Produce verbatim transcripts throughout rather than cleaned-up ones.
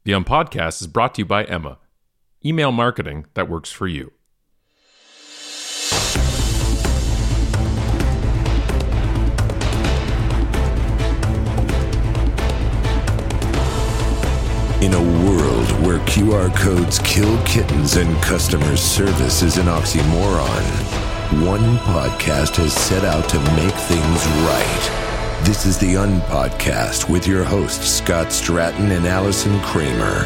The Unpodcast is brought to you by Emma, email marketing that works for you. In a world where Q R codes kill kittens and customer service is an oxymoron, one podcast has set out to make things right. This is the Unpodcast with your hosts, Scott Stratton and Allison Kramer.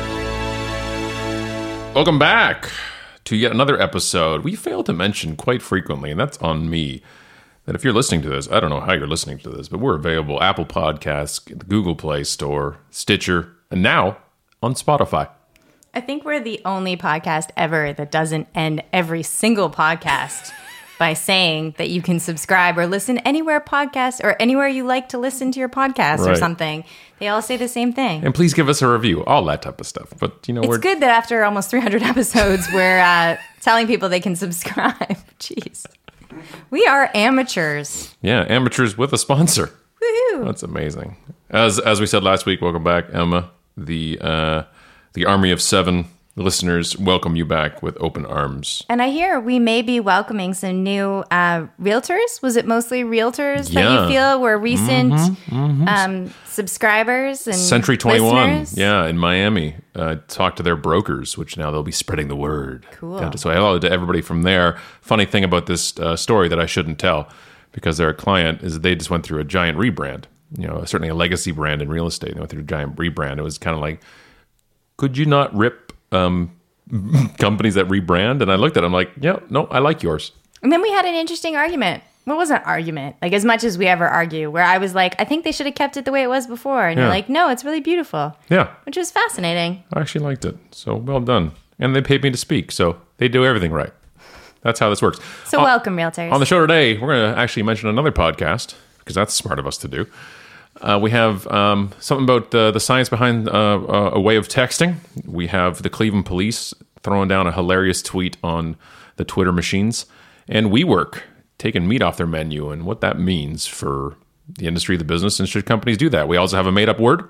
Welcome back to yet another episode. We fail to mention quite frequently, and that's on me, that if you're listening to this, I don't know how you're listening to this, but we're available Apple Podcasts, the Google Play Store, Stitcher, and now on Spotify. I think we're the only podcast ever that doesn't end every single podcast by saying that you can subscribe or listen anywhere podcast or anywhere you like to listen to your podcast Right. or something. They all say the same thing. And please give us a review, all that type of stuff. But, you know, It's we're good that after almost three hundred episodes, we're uh, telling people they can subscribe. Jeez. We are amateurs. Yeah, amateurs with a sponsor. Woohoo. That's amazing. As as we said last week, welcome back, Emma. The uh, the Army of Seven listeners welcome you back with open arms. And I hear we may be welcoming some new uh, realtors. Was it mostly realtors Yeah. that you feel were recent Mm-hmm, mm-hmm. Um, subscribers and Century twenty-one, listeners? yeah, in Miami. Uh, talked to their brokers, which now they'll be spreading the word. Cool. Down to- so hello to everybody from there. Funny thing about this uh, story that I shouldn't tell, because they're a client, is they just went through a giant rebrand. You know, certainly a legacy brand in real estate. They went through a giant rebrand. It was kind of like, could you not rip um, companies that rebrand? And I looked at it, I'm like, yeah, no, I like yours. And then we had an interesting argument. Well, it wasn't an argument, like as much as we ever argue, where I was like, I think they should have kept it the way it was before. And Yeah. you're like, no, it's really beautiful, Yeah, which was fascinating. I actually liked it. So well done. And they paid me to speak, so they do everything right. That's how this works. So On- welcome, realtors. On the show today, we're going to actually mention another podcast, because that's smart of us to do. Uh, we have um, something about uh, the science behind uh, uh, a way of texting. We have the Cleveland Police throwing down a hilarious tweet on the Twitter machines. And WeWork taking meat off their menu and what that means for the industry, the business, and should companies do that. We also have a made-up word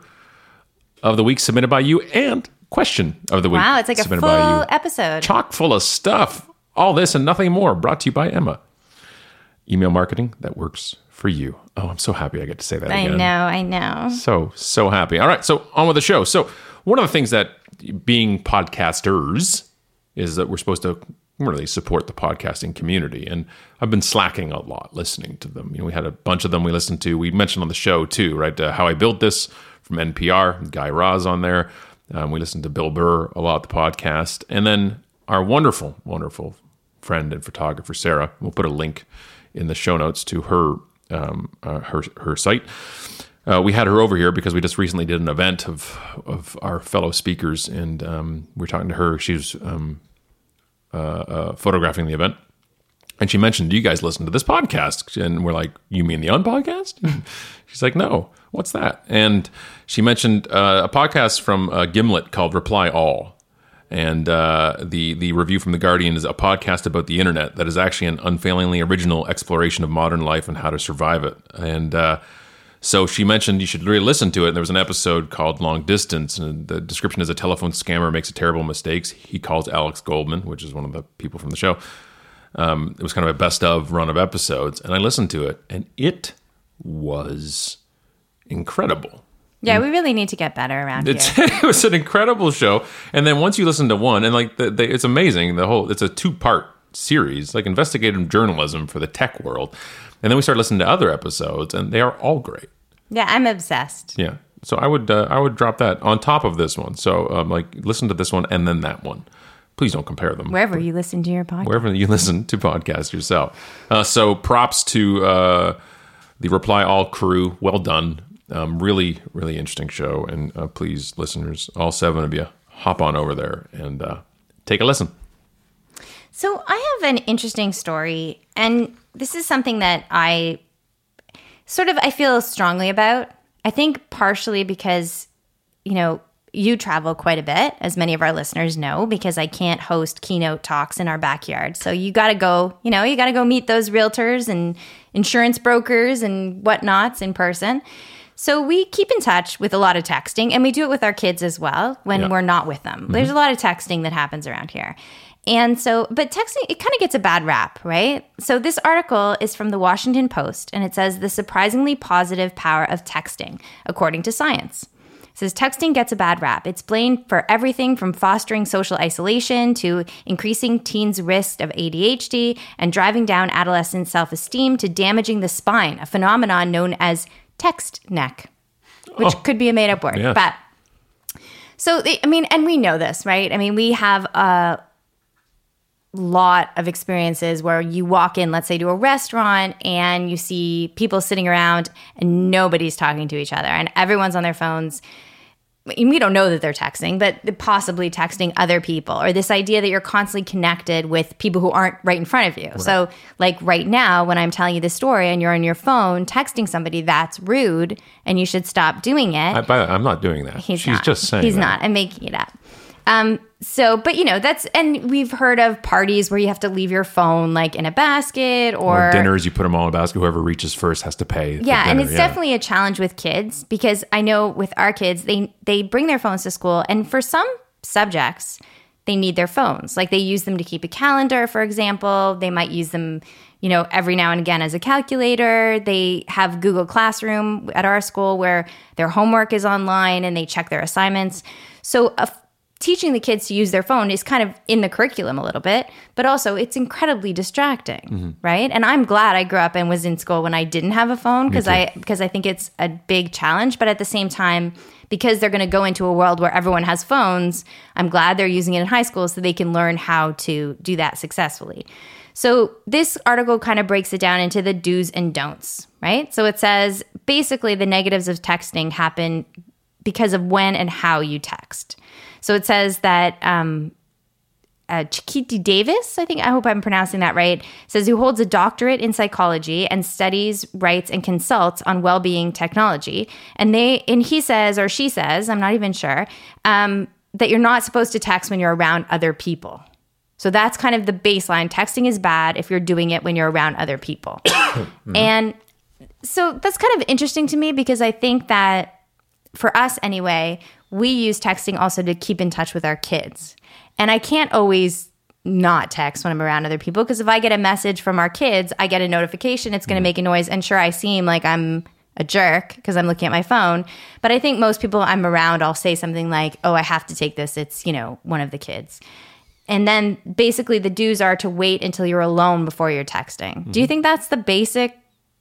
of the week submitted by you and question of the week wow, it's like a submitted full by you. episode. Chock full of stuff. All this and nothing more, brought to you by Emma. Email marketing that works for you. Oh, I'm so happy I get to say that I again. know, I know. So, so happy. All right, so on with the show. So one of the things that being podcasters is that we're supposed to really support the podcasting community. And I've been slacking a lot listening to them. You know, we had a bunch of them we listened to. We mentioned on the show too, right? Uh, How I Built This from N P R, Guy Raz on there. Um, we listened to Bill Burr a lot, the podcast. And then our wonderful, wonderful friend and photographer, Sarah. We'll put a link in the show notes to her um, uh, her her site. Uh, we had her over here because we just recently did an event of of our fellow speakers, and um, we were talking to her. She was um, uh, uh, photographing the event, and she mentioned, "Do you guys listen to this podcast?" And we're like, "You mean the Unpodcast?" She's like, "No, what's that?" And she mentioned uh, a podcast from uh, Gimlet called Reply All. And uh, the the review from The Guardian is a podcast about the internet that is actually an unfailingly original exploration of modern life and how to survive it. And uh, so she mentioned you should really listen to it. And there was an episode called Long Distance, and the description is a telephone scammer makes a terrible mistakes. He calls Alex Goldman, which is one of the people from the show. Um, it was kind of a best of run of episodes, and I listened to it, and it was incredible. Yeah, we really need to get better around It's, here. it was an incredible show, and then once you listen to one, and like the, the, it's amazing. The whole it's a two part series, like investigative journalism for the tech world, and then we start listening to other episodes, and they are all great. Yeah, I'm obsessed. Yeah, so I would uh, I would drop that on top of this one. So um, like listen to this one and then that one. Please don't compare them. Wherever you listen to your podcast. Wherever you listen to podcasts yourself. Uh, so props to uh, the Reply All crew. Well done. Um, really, really interesting show. And uh, please, listeners, all seven of you, hop on over there and uh, take a listen. So I have an interesting story, and this is something that I sort of, I feel strongly about. I think partially because, you know, you travel quite a bit, as many of our listeners know, because I can't host keynote talks in our backyard. So you got to go, you know, you got to go meet those realtors and insurance brokers and whatnots in person. So we keep in touch with a lot of texting, and we do it with our kids as well when Yeah. we're not with them. Mm-hmm. There's a lot of texting that happens around here. And so, but texting, it kind of gets a bad rap, right? So this article is from the Washington Post, and it says the surprisingly positive power of texting, according to science. It says texting gets a bad rap. It's blamed for everything from fostering social isolation to increasing teens' risk of A D H D and driving down adolescent self-esteem to damaging the spine, a phenomenon known as text neck, which Oh. could be a made-up word. Yes. But so, they, I mean, and we know this, right? I mean, we have a lot of experiences where you walk in, let's say, to a restaurant and you see people sitting around and nobody's talking to each other and everyone's on their phones. We don't know that they're texting, but possibly texting other people, or this idea that you're constantly connected with people who aren't right in front of you. Right. So like right now, when I'm telling you this story and you're on your phone texting somebody, that's rude and you should stop doing it. I, by the way, I'm not doing that. He's She's not. just saying He's that. not. I'm making it up. Um, so, but you know, that's, and we've heard of parties where you have to leave your phone like in a basket, or, Or dinners, you put them all in a basket. Whoever reaches first has to pay. for yeah. And dinner. it's Yeah. definitely a challenge with kids, because I know with our kids, they, they bring their phones to school, and for some subjects, they need their phones. Like they use them to keep a calendar, for example. They might use them, you know, every now and again as a calculator. They have Google Classroom at our school where their homework is online and they check their assignments. So a teaching the kids to use their phone is kind of in the curriculum a little bit, but also it's incredibly distracting, mm-hmm. right? And I'm glad I grew up and was in school when I didn't have a phone, because I because I think it's a big challenge. But at the same time, because they're going to go into a world where everyone has phones, I'm glad they're using it in high school so they can learn how to do that successfully. So this article kind of breaks it down into the do's and don'ts, right? So it says basically the negatives of texting happen because of when and how you text. So it says that um, uh, Chiquiti Davis, I think, I hope I'm pronouncing that right, says who holds a doctorate in psychology and studies, writes, and consults on well-being technology. And they, and he says, or she says, I'm not even sure, um, that you're not supposed to text when you're around other people. So that's kind of the baseline. Texting is bad if you're doing it when you're around other people. Mm-hmm. And so that's kind of interesting to me, because I think that for us anyway, we use texting also to keep in touch with our kids. And I can't always not text when I'm around other people, because if I get a message from our kids, I get a notification, it's going to mm-hmm. make a noise. And sure, I seem like I'm a jerk because I'm looking at my phone. But I think most people I'm around, I'll say something like, oh, I have to take this. It's, you know, one of the kids. And then basically the do's are to wait until you're alone before you're texting. Mm-hmm. Do you think that's the basic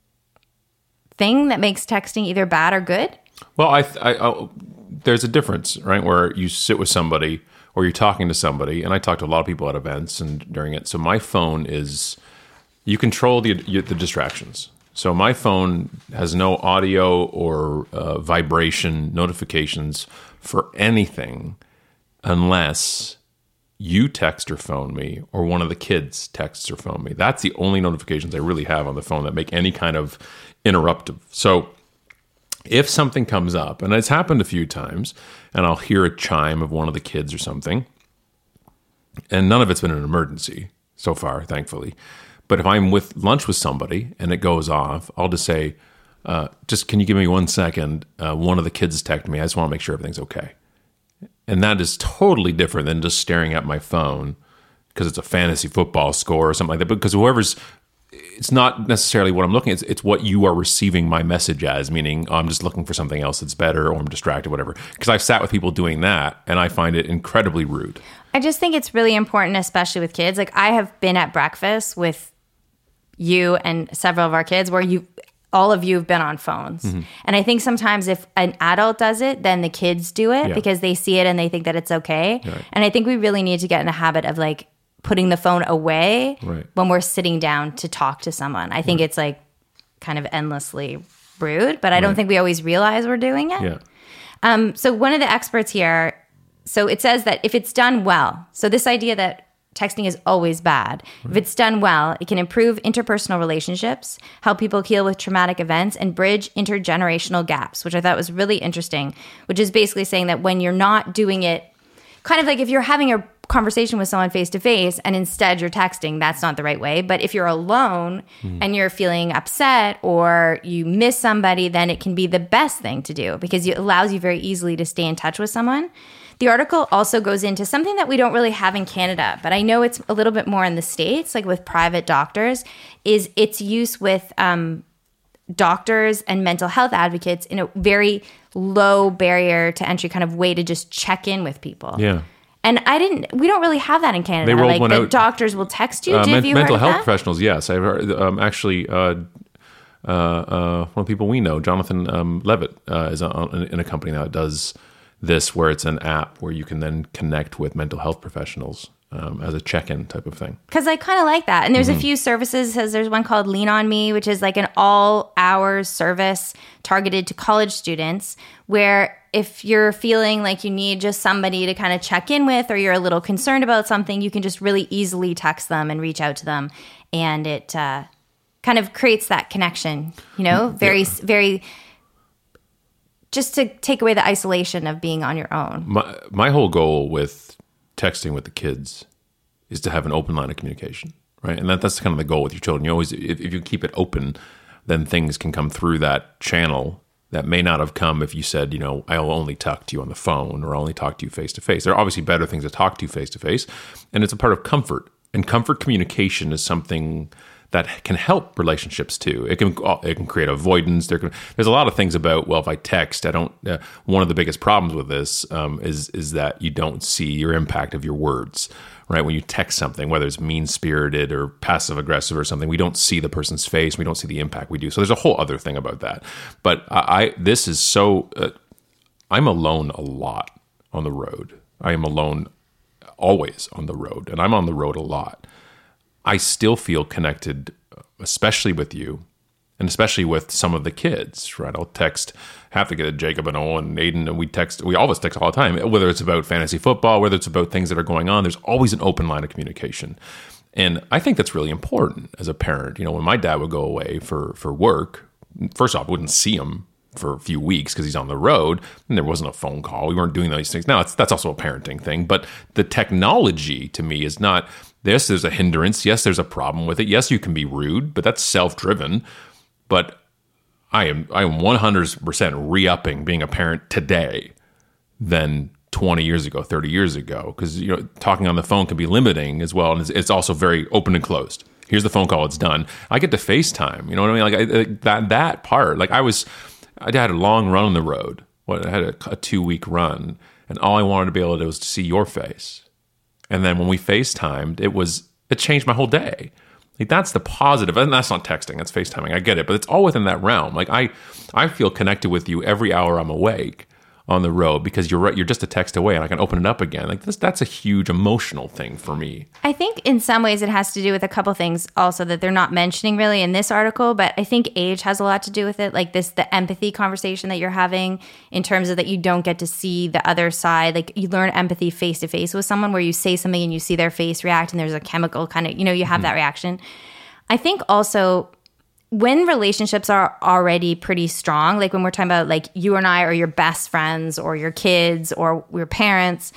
thing that makes texting either bad or good? Well, I, I, I there's a difference, right? Where you sit with somebody or you're talking to somebody, and I talk to a lot of people at events and during it. So my phone is, you control the the distractions. So my phone has no audio or uh, vibration notifications for anything unless you text or phone me, or one of the kids texts or phone me. That's the only notifications I really have on the phone that make any kind of interruptive. So if something comes up, and it's happened a few times, and I'll hear a chime of one of the kids or something, and none of it's been an emergency so far, thankfully. But if I'm with lunch with somebody and it goes off, I'll just say, uh, just can you give me one second? Uh, one of the kids texted me. I just want to make sure everything's okay. And that is totally different than just staring at my phone because it's a fantasy football score or something like that. Because whoever's, it's not necessarily what I'm looking at. It's, it's what you are receiving my message as, meaning oh, I'm just looking for something else that's better, or I'm distracted, whatever. Because I've sat with people doing that, and I find it incredibly rude. I just think it's really important, especially with kids. Like I have been at breakfast with you and several of our kids where you, all of you have been on phones. Mm-hmm. And I think sometimes if an adult does it, then the kids do it yeah. because they see it and they think that it's okay. Right. And I think we really need to get in the habit of like putting the phone away right. when we're sitting down to talk to someone. I think right. it's like kind of endlessly rude, but I don't right. think we always realize we're doing it. Yeah. Um, so one of the experts here, so it says that if it's done well, so this idea that texting is always bad. Right. If it's done well, it can improve interpersonal relationships, help people heal with traumatic events, and bridge intergenerational gaps, which I thought was really interesting, which is basically saying that when you're not doing it, kind of like if you're having a conversation with someone face to face and instead you're texting, that's not the right way. But if you're alone mm. and you're feeling upset or you miss somebody, then it can be the best thing to do because it allows you very easily to stay in touch with someone. The article also goes into something that we don't really have in Canada, but I know it's a little bit more in the States, like with private doctors, is its use with um, doctors and mental health advocates in a very low barrier to entry kind of way to just check in with people. Yeah. And I didn't, we don't really have that in Canada. They rolled like one the out. Doctors will text you. Uh, Did men- you mental heard health that? professionals, yes. I've heard, um, actually, uh, uh, uh, one of the people we know, Jonathan um, Levitt, uh, is on, in a company now that does this, where it's an app where you can then connect with mental health professionals um, as a check-in type of thing. Because I kind of like that. And there's Mm-hmm. a few services. There's one called Lean On Me, which is like an all-hours service targeted to college students, where if you're feeling like you need just somebody to kind of check in with, or you're a little concerned about something, you can just really easily text them and reach out to them. And it uh, kind of creates that connection, you know, very, yeah. very... just to take away the isolation of being on your own. My my whole goal with texting with the kids is to have an open line of communication, right? And that, that's kind of the goal with your children. You always, if, if you keep it open, then things can come through that channel that may not have come if you said, you know, I'll only talk to you on the phone or I'll only talk to you face to face. There are obviously better things to talk to you face to face, and it's a part of comfort. And comfort communication is something that can help relationships too. It can it can create avoidance. There can, there's a lot of things about, well, if I text, I don't. Uh, one of the biggest problems with this um, is is that you don't see your impact of your words, right? When you text something, whether it's mean spirited or passive aggressive or something, we don't see the person's face. We don't see the impact we do. So there's a whole other thing about that. But I, I this is so. Uh, I'm alone a lot on the road. I am alone always on the road, and I'm on the road a lot. I still feel connected, especially with you, and especially with some of the kids, right? I'll text, have to get a Jacob and Owen and Aiden, and we text, we always text all the time, whether it's about fantasy football, whether it's about things that are going on, there's always an open line of communication. And I think that's really important as a parent. You know, when my dad would go away for, for work, first off, I wouldn't see him for a few weeks because he's on the road, and there wasn't a phone call. We weren't doing those things. Now, it's, that's also a parenting thing, but the technology to me is not... Yes, there's a hindrance. Yes, there's a problem with it. Yes, you can be rude, but that's self-driven. But I am I am one hundred percent re-upping being a parent today than twenty years ago, thirty years ago. Because, you know, talking on the phone can be limiting as well. And it's, it's also very open and closed. Here's the phone call. It's done. I get to FaceTime. You know what I mean? Like I, that that part. Like I was, I had a long run on the road. What I had a, a two-week run. And all I wanted to be able to do was to see your face. And then when we FaceTimed, it was it changed my whole day. Like that's the positive, and that's not texting, that's FaceTiming. I get it, but it's all within that realm. Like I, I feel connected with you every hour I'm awake on the road because you're right, you're just a text away, and I can open it up again. Like this, that's a huge emotional thing for me. I think in some ways it has to do with a couple things also that they're not mentioning really in this article, but I think age has a lot to do with it. Like this, the empathy conversation that you're having in terms of that you don't get to see the other side. Like you learn empathy face to face with someone where you say something and you see their face react and there's a chemical kind of, you know, you have mm-hmm. that reaction. I think also when relationships are already pretty strong, like when we're talking about like you and I are your best friends or your kids or your parents,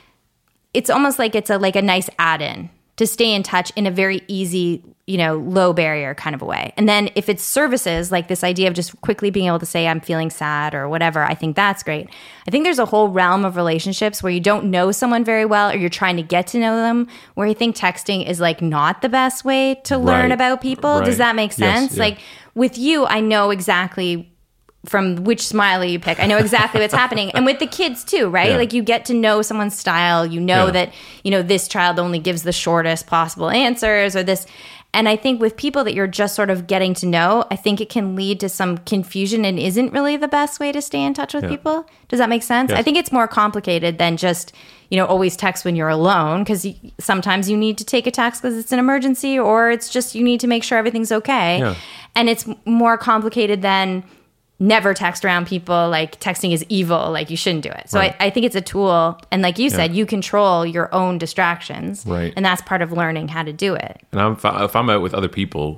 it's almost like it's a like a nice add-in to stay in touch in a very easy, you know, low barrier kind of a way. And then if it's services, like this idea of just quickly being able to say, I'm feeling sad or whatever, I think that's great. I think there's a whole realm of relationships where you don't know someone very well or you're trying to get to know them, where I think texting is like not the best way to learn right. about people. Right. Does that make sense? Yes, yeah. Like with you, I know exactly from which smiley you pick. I know exactly what's happening. And with the kids too, right? Yeah. Like you get to know someone's style. You know yeah. that, you know, this child only gives the shortest possible answers or this. And I think with people that you're just sort of getting to know, I think it can lead to some confusion and isn't really the best way to stay in touch with yeah. people. Does that make sense? Yes. I think it's more complicated than just, you know, always text when you're alone, because sometimes you need to take a text because it's an emergency, or it's just you need to make sure everything's okay. Yeah. And it's more complicated than never text around people, like texting is evil, like you shouldn't do it. So right. I, I think it's a tool. And like you said, yeah. you control your own distractions. Right. And that's part of learning how to do it. And I'm, if I'm out with other people,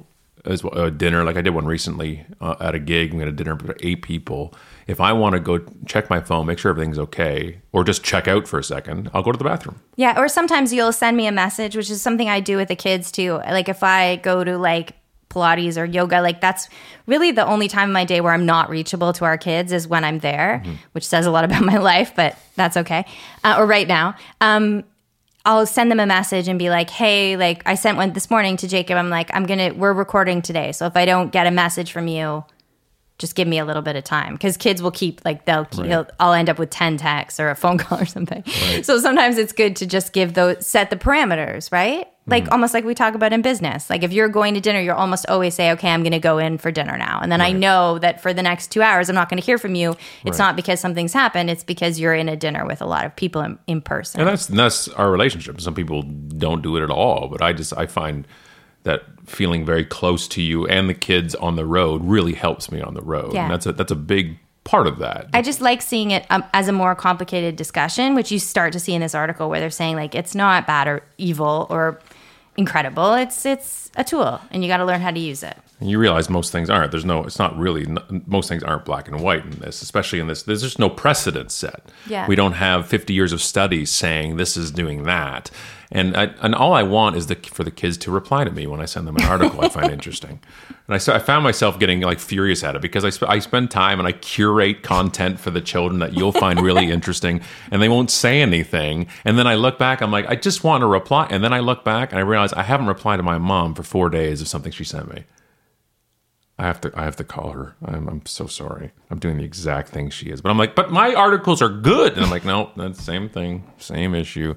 as well, a dinner. Like I did one recently uh, at a gig. We had a dinner for eight people. If I want to go check my phone, make sure everything's okay, or just check out for a second, I'll go to the bathroom. Yeah, or sometimes you'll send me a message, which is something I do with the kids too. Like if I go to like Pilates or yoga, like that's really the only time of my day where I'm not reachable to our kids is when I'm there, mm-hmm. which says a lot about my life, but that's okay. Uh, or right now. Um, I'll send them a message and be like, hey, like I sent one this morning to Jacob. I'm like, I'm going to, we're recording today. So if I don't get a message from you, just give me a little bit of time, because kids will keep like they'll, keep, right. they'll I'll end up with ten texts or a phone call or something. Right. So sometimes it's good to just give those, set the parameters, right? Like mm. almost like we talk about in business. Like if you're going to dinner, you're almost always say, okay, I'm going to go in for dinner now. And then right. I know that for the next two hours, I'm not going to hear from you. It's right. not because something's happened. It's because you're in a dinner with a lot of people in, in person. And that's, and that's our relationship. Some people don't do it at all, but I just, I find that feeling very close to you and the kids on the road really helps me on the road. Yeah. And that's a, that's a big part of that. I just like seeing it um, as a more complicated discussion, which you start to see in this article where they're saying like, it's not bad or evil or incredible. It's, it's a tool and you got to learn how to use it. And you realize most things aren't. There's no, it's not really, most things aren't black and white in this, especially in this. There's just no precedent set. Yeah. We don't have fifty years of studies saying this is doing that. And I, and all I want is the, for the kids to reply to me when I send them an article I find interesting. And I, so I found myself getting like furious at it because I, sp- I spend time and I curate content for the children that you'll find really interesting, and they won't say anything. And then I look back, I'm like, I just want to reply. And then I look back and I realize I haven't replied to my mom for four days of something she sent me. I have to I have to call her. I'm, I'm so sorry. I'm doing the exact thing she is. But I'm like, but my articles are good. And I'm like, no, that's the same thing. Same issue.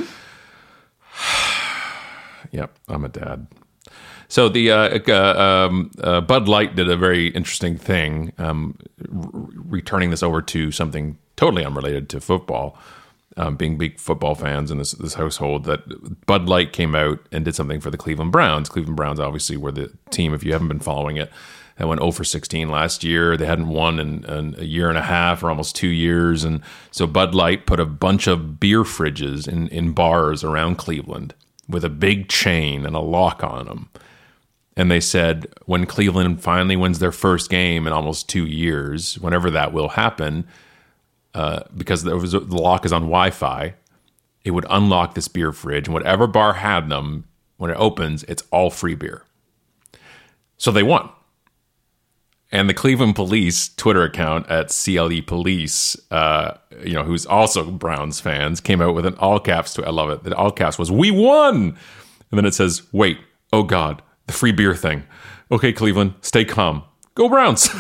Yep, I'm a dad. So the uh, uh, um, uh, Bud Light did a very interesting thing, um, r- returning this over to something totally unrelated to football. Um, being big football fans in this this household, that Bud Light came out and did something for the Cleveland Browns. Cleveland Browns obviously were the team, if you haven't been following it, that went oh for sixteen last year. They hadn't won in, in a year and a half or almost two years. And so Bud Light put a bunch of beer fridges in, in bars around Cleveland with a big chain and a lock on them. And they said, when Cleveland finally wins their first game in almost two years, whenever that will happen, Uh, because there was a, the lock is on Wi-Fi, it would unlock this beer fridge, and whatever bar had them, when it opens, it's all free beer. So they won. And the Cleveland Police Twitter account at C L E Police, uh, you know, who's also Browns fans, came out with an all caps tweet. I love it. The all caps was, "We won!" And then it says, "Wait, oh God, the free beer thing. Okay, Cleveland, stay calm. Go Browns."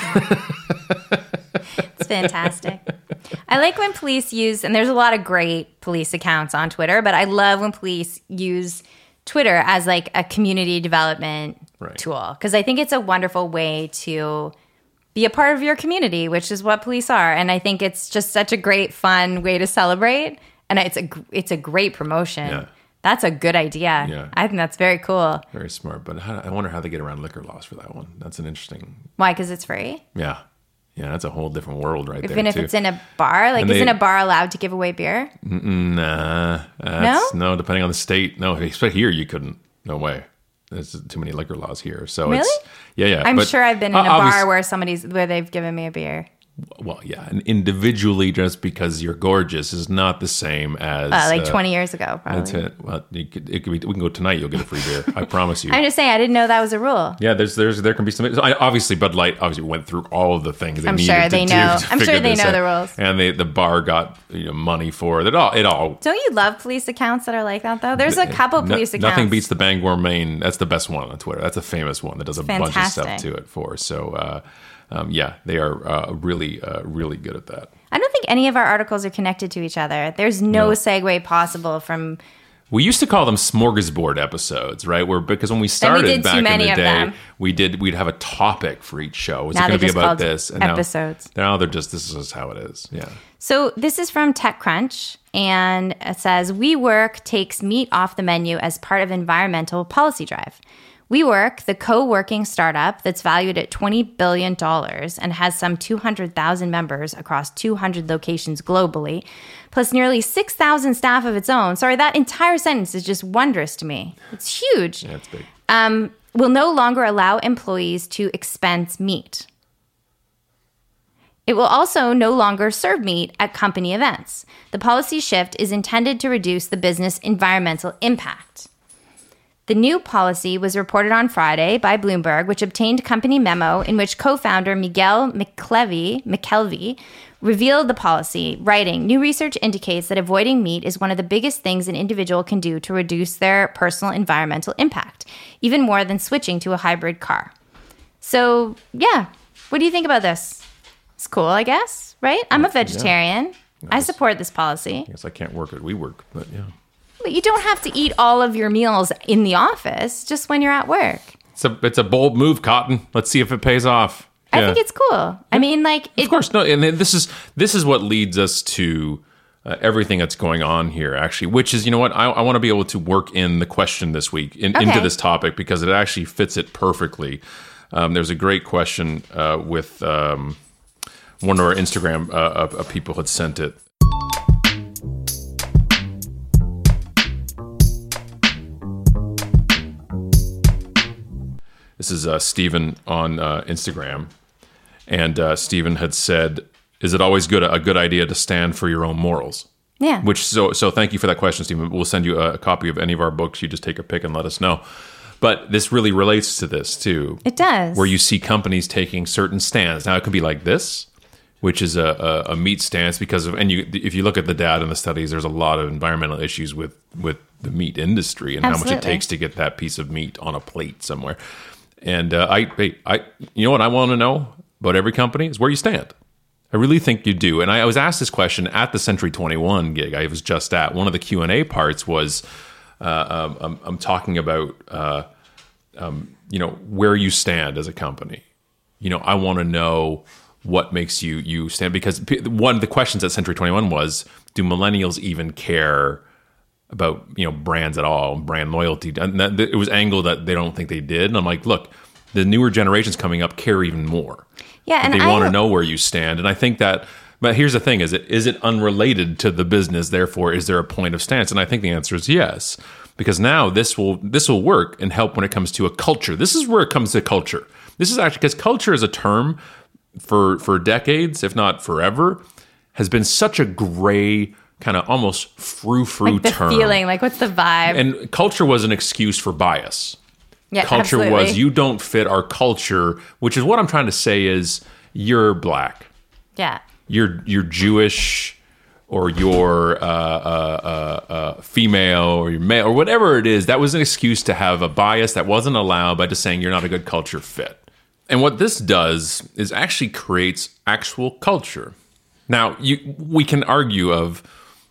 It's fantastic. I like when police use, and there's a lot of great police accounts on Twitter, but I love when police use Twitter as like a community development right. tool, because I think it's a wonderful way to be a part of your community, which is what police are. And I think it's just such a great, fun way to celebrate. And it's a, it's a great promotion. Yeah. That's a good idea. Yeah. I think that's very cool. Very smart. But how, I wonder how they get around liquor laws for that one. That's an interesting... Why? Because it's free? Yeah. Yeah, that's a whole different world right Even there, if too. it's in a bar? Like, And they- isn't a bar allowed to give away beer? Nah. That's, no? No, depending on the state. No, but here you couldn't. No way. There's too many liquor laws here. So Really? it's... Yeah, yeah. I'm but, sure I've been in uh, a bar obvious- where somebody's where they've given me a beer. Well, yeah. And individually, just because you're gorgeous is not the same as... Uh, like uh, twenty years ago, probably. That's it. Well, you could, it could be... We can go tonight. You'll get a free beer. I promise you. I'm just saying, I didn't know that was a rule. Yeah, there's there's there can be some. So I, obviously, Bud Light obviously went through all of the things they I'm needed sure to they do know. to I'm figure sure they this know out. the rules. And they, the bar got you know money for it. It all. It all. Don't you love police accounts that are like that, though? There's a couple no- police accounts. Nothing beats the Bangor, Maine. That's the best one on Twitter. That's a famous one that does a bunch of stuff Fantastic. to it for. So, uh, um, yeah, they are uh, really, uh, really good at that. I don't think any of our articles are connected to each other. There's no, No. segue possible from... We used to call them smorgasbord episodes, right? Where because when we started did too back in many the of day, them. we did we'd have a topic for each show. Was Now it going to they're be just about called this? episodes. Now, now they're just this is just how it is. Yeah. So this is from TechCrunch, and it says, WeWork takes meat off the menu as part of environmental policy drive. WeWork, the co-working startup that's valued at twenty billion dollars and has some two hundred thousand members across two hundred locations globally, plus nearly six thousand staff of its own. Sorry, that entire sentence is just wondrous to me. It's huge. Yeah, it's big. Um, will no longer allow employees to expense meat. It will also no longer serve meat at company events. The policy shift is intended to reduce the business environmental impact. The new policy was reported on Friday by Bloomberg, which obtained company memo in which co-founder Miguel McKelvey, McKelvey revealed the policy, writing, "New research indicates that avoiding meat is one of the biggest things an individual can do to reduce their personal environmental impact, even more than switching to a hybrid car." So, yeah, what do you think about this? It's cool, I guess, right? I'm a vegetarian. Yeah. I support this policy. I guess I can't work at WeWork, but yeah. But you don't have to eat all of your meals in the office, just when you're at work. It's a it's a bold move, Cotton. Let's see if it pays off. I yeah. think it's cool. I mean, like, it, of course, no. And this is this is what leads us to uh, everything that's going on here, actually. Which is, you know what? I, I want to be able to work in the question this week in, okay. into this topic because it actually fits it perfectly. Um, there's a great question uh, with. Um, One of our Instagram uh, uh, people had sent it. This is uh, Stephen on uh, Instagram. And uh, Stephen had said, is it always good a good idea to stand for your own morals? Yeah. Which so so thank you for that question, Stephen. We'll send you a, a copy of any of our books. You just take a pick and let us know. But this really relates to this, too. It does. Where you see companies taking certain stands. Now, it could be like this, which is a, a, a meat stance because of, and you, if you look at the data and the studies, there's a lot of environmental issues with, with the meat industry and Absolutely. how much it takes to get that piece of meat on a plate somewhere. And uh, I, I, you know what I want to know about every company is where you stand. I really think you do. And I, I was asked this question at the Century twenty-one gig I was just at. One of the Q and A parts was, uh, um, I'm, I'm talking about, uh, um, you know, where you stand as a company. You know, I want to know what makes you you stand, because one of the questions at Century twenty-one was, do millennials even care about, you know, brands at all, brand loyalty? And that, it was angled that they don't think they did. And I'm like, look, the newer generations coming up care even more. Yeah, and they I want to don't- know where you stand. And I think that, but here's the thing, is it is it unrelated to the business? Therefore, is there a point of stance? And I think the answer is yes, because now this will this will work and help when it comes to a culture. This is where it comes to culture. This is actually, because culture is a term for for decades, if not forever, has been such a gray, kind of almost frou-frou like the term. feeling, like what's the vibe? And culture was an excuse for bias. Yeah, culture absolutely. was, you don't fit our culture, which is what I'm trying to say is, you're black, yeah, you're you're Jewish, or you're uh, uh, uh, uh, female, or you're male, or whatever it is. That was an excuse to have a bias that wasn't allowed by just saying you're not a good culture fit. And what this does is actually creates actual culture. Now, you, we can argue of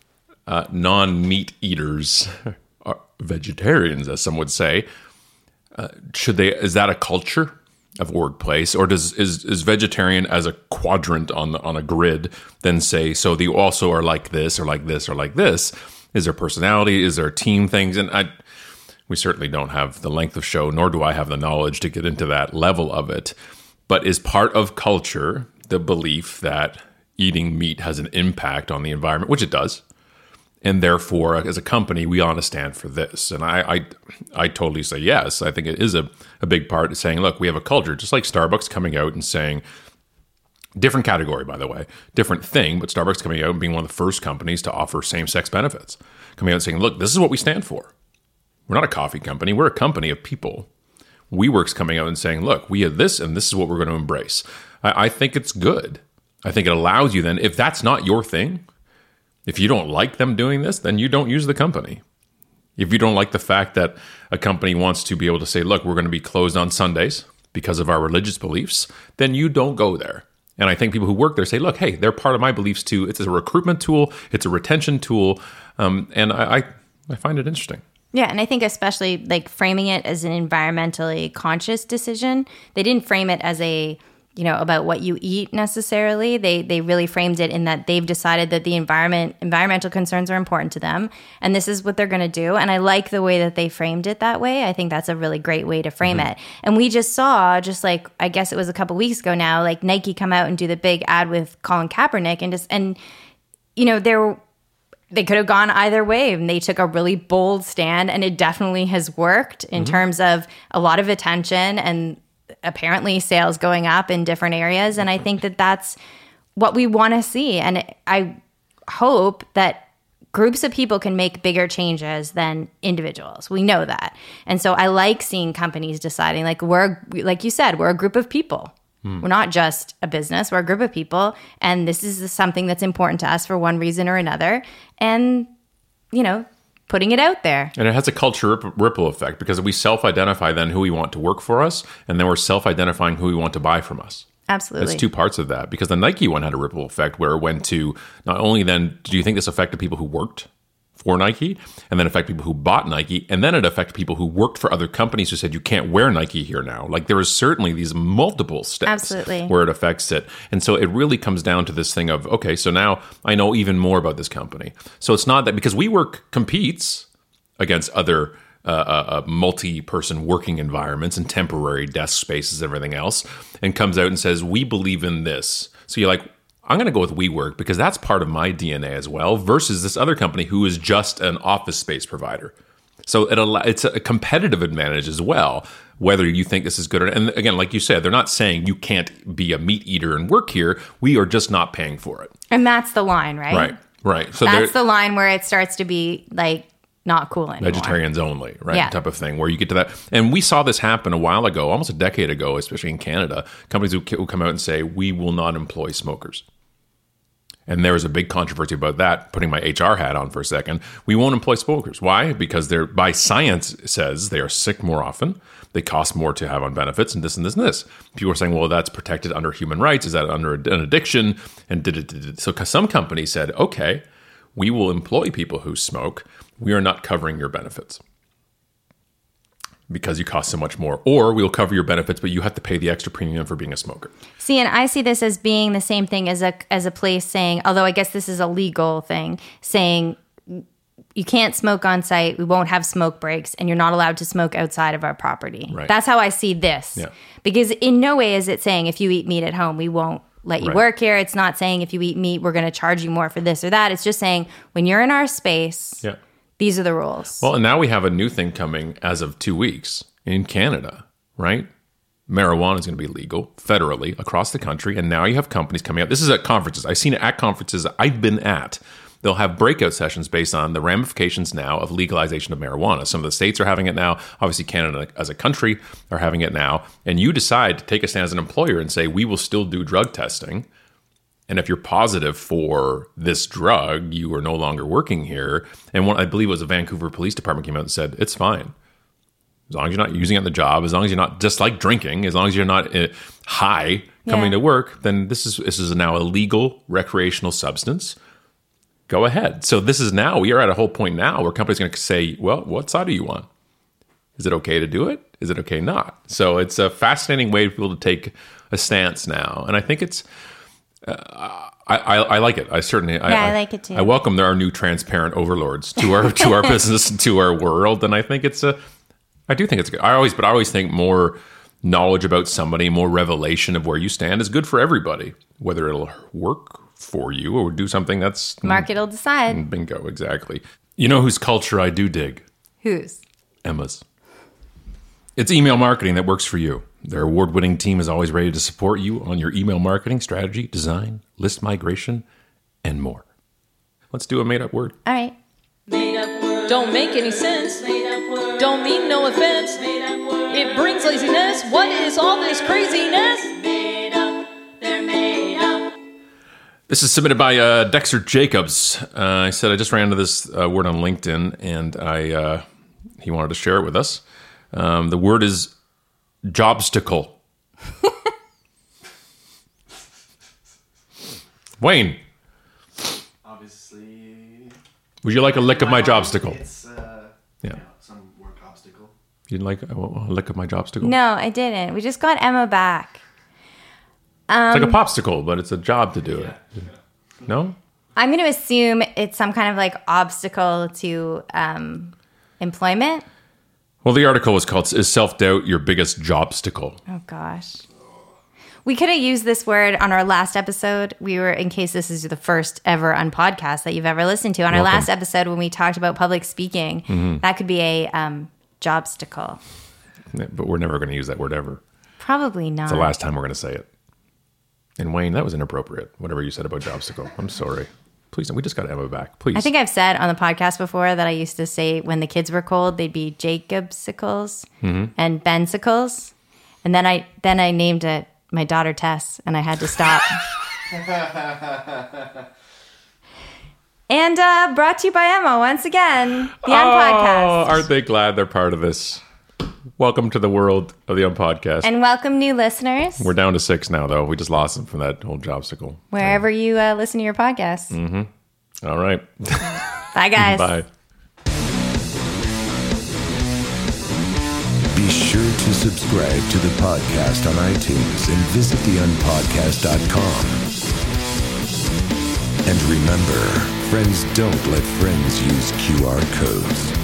uh, non-meat eaters, or vegetarians, as some would say. Uh, should they? Is that a culture of workplace, or does is is vegetarian as a quadrant on the, on a grid then say, so they also are like this or like this or like this? Is there personality? Is there team things? And I, we certainly don't have the length of show, nor do I have the knowledge to get into that level of it. But is part of culture the belief that eating meat has an impact on the environment, which it does, and therefore, as a company, we ought to stand for this? And I, I, I totally say yes. I think it is a, a big part of saying, look, we have a culture, just like Starbucks coming out and saying, different category, by the way, different thing, but Starbucks coming out and being one of the first companies to offer same-sex benefits, coming out and saying, look, this is what we stand for. We're not a coffee company. We're a company of people. WeWork's coming out and saying, look, we have this, and this is what we're going to embrace. I, I think it's good. I think it allows you then, if that's not your thing, if you don't like them doing this, then you don't use the company. If you don't like the fact that a company wants to be able to say, look, we're going to be closed on Sundays because of our religious beliefs, then you don't go there. And I think people who work there say, look, hey, they're part of my beliefs too. It's a recruitment tool. It's a retention tool. Um, and I, I, I find it interesting. Yeah, and I think especially like framing it as an environmentally conscious decision. They didn't frame it as a, you know, about what you eat necessarily. They they really framed it in that they've decided that the environment environmental concerns are important to them, and this is what they're going to do. And I like the way that they framed it that way. I think that's a really great way to frame mm-hmm. it. And we just saw, just like I guess it was a couple weeks ago now, like Nike come out and do the big ad with Colin Kaepernick, and just and you know there. they could have gone either way, and they took a really bold stand, and it definitely has worked in mm-hmm. terms of a lot of attention and apparently sales going up in different areas. And I think that that's what we want to see. And I hope that groups of people can make bigger changes than individuals. We know that. And so I like seeing companies deciding, like, we're, like you said, we're a group of people. Hmm. We're not just a business. We're a group of people. And this is something that's important to us for one reason or another. And, you know, putting it out there. And it has a culture ripple effect, because we self-identify then who we want to work for us, and then we're self-identifying who we want to buy from us. Absolutely. It's two parts of that, because the Nike one had a ripple effect where it went to not only then, do you think this affected people who worked for Nike, and then affect people who bought Nike, and then it affected people who worked for other companies who said, you can't wear Nike here now. Like, there is certainly these multiple steps Absolutely. Where it affects it. And so it really comes down to this thing of, okay, so now I know even more about this company. So it's not that, because WeWork competes against other uh, uh, multi-person working environments and temporary desk spaces and everything else, and comes out and says, we believe in this. So you're like, I'm going to go with WeWork because that's part of my D N A as well, versus this other company who is just an office space provider. So it al- it's a competitive advantage as well, whether you think this is good or not. And again, like you said, they're not saying you can't be a meat eater and work here. We are just not paying for it. And that's the line, right? Right, right. So that's the line where it starts to be like not cool anymore. Vegetarians only, right? Yeah. Type of thing where you get to that. And we saw this happen a while ago, almost a decade ago, especially in Canada. Companies who will come out and say, we will not employ smokers. And there was a big controversy about that, putting my H R hat on for a second. We won't employ smokers. Why? Because they're, by science says they are sick more often. They cost more to have on benefits, and this and this and this. People are saying, well, that's protected under human rights. Is that under an addiction? And did it, did it. So some companies said, okay, we will employ people who smoke. We are not covering your benefits because you cost so much more, or we'll cover your benefits, but you have to pay the extra premium for being a smoker. See, and I see this as being the same thing as a as a place saying, although I guess this is a legal thing, saying you can't smoke on site, we won't have smoke breaks, and you're not allowed to smoke outside of our property. Right. That's how I see this. Yeah. Because in no way is it saying if you eat meat at home, we won't let you Right. work here. It's not saying if you eat meat, we're going to charge you more for this or that. It's just saying when you're in our space, Yeah. these are the rules. Well, and now we have a new thing coming as of two weeks in Canada, right? Marijuana is going to be legal federally across the country. And now you have companies coming out. This is at conferences. I've seen it at conferences I've been at. They'll have breakout sessions based on the ramifications now of legalization of marijuana. Some of the states are having it now. Obviously, Canada as a country are having it now. And you decide to take a stand as an employer and say, we will still do drug testing. And if you're positive for this drug, you are no longer working here. And one, I believe it was the Vancouver Police Department came out and said, it's fine. As long as you're not using it on the job, as long as you're not just like drinking, as long as you're not uh, high coming Yeah. to work, then this is this is now a legal recreational substance. Go ahead. So this is now, we are at a whole point now where companies are going to say, well, what side are you on? Is it okay to do it? Is it okay not? So it's a fascinating way for people to take a stance now. And I think it's, uh, I, I, I like it. I certainly, Yeah, I like it too. I welcome there are new transparent overlords to our to our business and to our world. And I think it's a, I do think it's good. I always, but I always think more knowledge about somebody, more revelation of where you stand is good for everybody, whether it'll work for you or do something that's Market will decide. bingo, exactly. You know whose culture I do dig? Whose? Emma's. It's email marketing that works for you. Their award-winning team is always ready to support you on your email marketing strategy, design, list migration, and more. Let's do a made-up word. All right. Don't make any sense. Don't mean no offense. It brings laziness. What is all this craziness? This is submitted by uh, Dexter Jacobs. Uh, I said I just ran into this uh, word on LinkedIn, and I uh, he wanted to share it with us. Um, the word is jobstacle. Wayne, Obviously, would you like a lick of my jobstacle? it's uh, Yeah. you know, some work obstacle. You'd like a, a lick of my jobstacle? No, I didn't. We just got Emma back. It's like a popsicle, but it's a job to do it. No? I'm going to assume it's some kind of like obstacle to um, employment. Well, the article was called "Is Self-Doubt Your Biggest Jobstacle?" Oh, gosh. we could have used this word on our last episode. We were, in case this is the first ever unpodcast that you've ever listened to, on our Welcome. last episode when we talked about public speaking, Mm-hmm. that could be a um, jobstacle. But we're never going to use that word ever. Probably not. It's the last time we're going to say it. And Wayne, that was inappropriate. Whatever you said about jobstacle. I'm sorry. Please, we just got Emma back. Please. I think I've said on the podcast before that I used to say when the kids were cold, they'd be Jacobsicles Mm-hmm. and Bensicles. And then I then I named it my daughter Tess, and I had to stop. And uh, brought to you by Emma once again, the oh, Unpodcast. aren't they glad they're part of this? Welcome to the world of the Unpodcast. And welcome new listeners, We're down to six now, though. We just lost them from that whole jobstacle. wherever you uh, listen to your podcasts. All right. Bye, guys. Bye. Be sure to subscribe to the podcast on iTunes and visit the unpodcast dot com. And remember, friends don't let friends use Q R codes.